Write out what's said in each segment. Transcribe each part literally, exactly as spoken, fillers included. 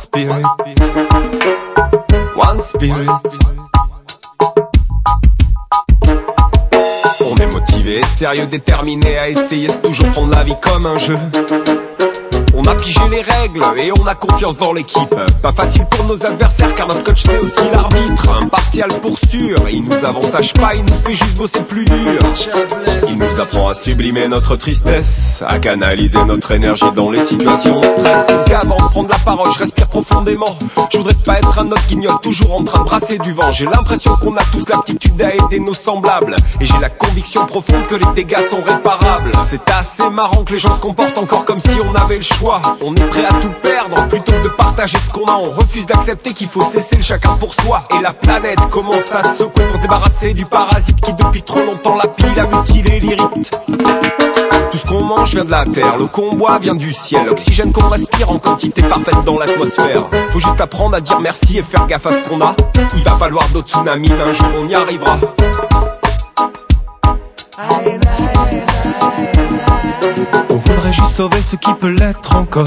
spirit, one spirit. On est motivé, sérieux, déterminé à essayer de toujours prendre la vie comme un jeu. On a pigé les règles et on a confiance dans l'équipe. Pas facile pour nos adversaires car notre coach c'est aussi l'arbitre. Impartial pour sûr, il nous avantage pas, il nous fait juste bosser plus dur. Il nous apprend à sublimer notre tristesse, à canaliser notre énergie dans les situations de stress. Avant de prendre la parole, je respire profondément. Je voudrais pas être un autre guignol toujours en train de brasser du vent. J'ai l'impression qu'on a tous l'aptitude à aider nos semblables, et j'ai la conviction profonde que les dégâts sont réparables. C'est assez marrant que les gens se comportent encore comme si on avait le choix. On est prêt à tout perdre plutôt que de partager ce qu'on a. On refuse d'accepter qu'il faut cesser le chacun pour soi. Et la planète commence à se secouer pour se débarrasser du parasite qui depuis trop longtemps la pile a mutilé l'irrite. Tout ce qu'on mange vient de la terre, l'eau qu'on boit vient du ciel, l'oxygène qu'on respire en quantité parfaite dans l'atmosphère. Faut juste apprendre à dire merci et faire gaffe à ce qu'on a. Il va falloir d'autres tsunamis, mais un jour on y arrivera. On voudrait juste sauver ce qui peut l'être encore.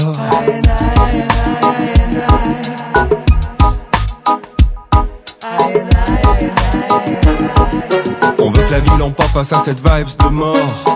On veut que la vie l'emporte face à cette vibes de mort.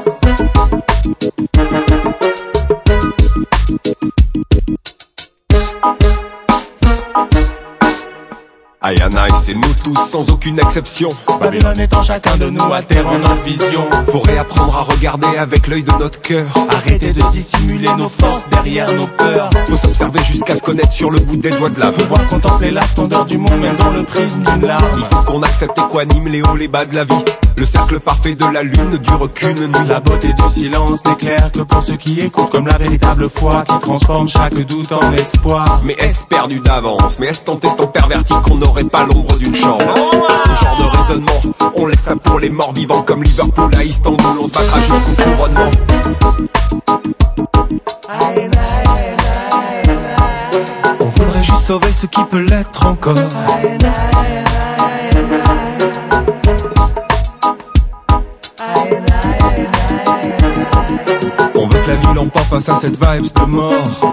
I and I, c'est nous tous sans aucune exception. Babylone étant chacun de nous altérant notre vision. Faut réapprendre à regarder avec l'œil de notre cœur. Arrêter de dissimuler nos forces derrière nos peurs. Faut s'observer jusqu'à se connaître sur le bout des doigts de la main. Pouvoir contempler la splendeur du monde même dans le prisme d'une larme. Il faut qu'on accepte et qu'on anime les hauts les bas de la vie. Le cercle parfait de la lune ne dure qu'une nuit. La beauté du silence n'éclaire que pour ceux qui écoutent, comme la véritable foi qui transforme chaque doute en espoir. Mais est-ce perdu d'avance? Mais est-ce tenté tant perverti qu'on n'aurait pas l'ombre d'une chance? Ce genre de raisonnement, on laisse ça pour les morts vivants. Comme Liverpool à Istanbul, on se battra jusqu'au couronnement. On voudrait juste sauver ce qui peut l'être encore. On veut que la vie l'emporte face à cette vibes de mort.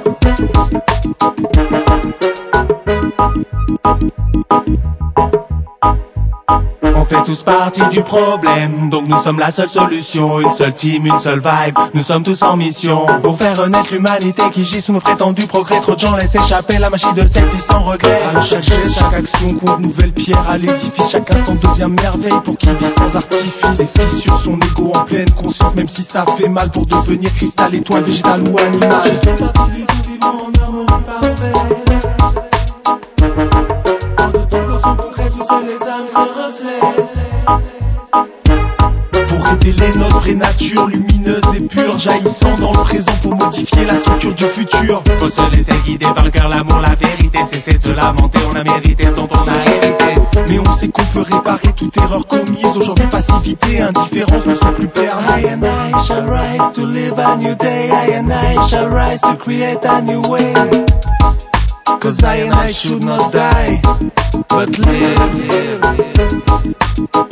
On fait tous partie du problème, donc nous sommes la seule solution. Une seule team, une seule vibe, nous sommes tous en mission pour faire renaître l'humanité qui gît sous nos prétendus progrès. Trop de gens laissent échapper la machine de cette vie sans regret. À chaque geste, chaque action compte, nouvelle pierre à l'édifice. Chaque instant devient merveille pour qui vit sans artifice. Et fissure son ego en pleine conscience, même si ça fait mal, pour devenir cristal, étoile, végétal ou animal. Je fais partie du tout vivant en harmonie parfaite. En de ton corps sont concrètes où seules les âmes se reflètent. Pour révéler notre vraie nature lumineuse et pure, jaillissant dans le présent pour modifier la structure du futur. Faut se laisser guider par le cœur, l'amour, la vérité. Cesser de se lamenter, on a mérité ce dont on a hérité. Mais on sait qu'on peut réparer toute erreur commise. Aujourd'hui passivité, indifférence ne sont plus permis. I and I shall rise to live a new day. I and I shall rise to create a new way. Cause I and I should not die, but live, live, live.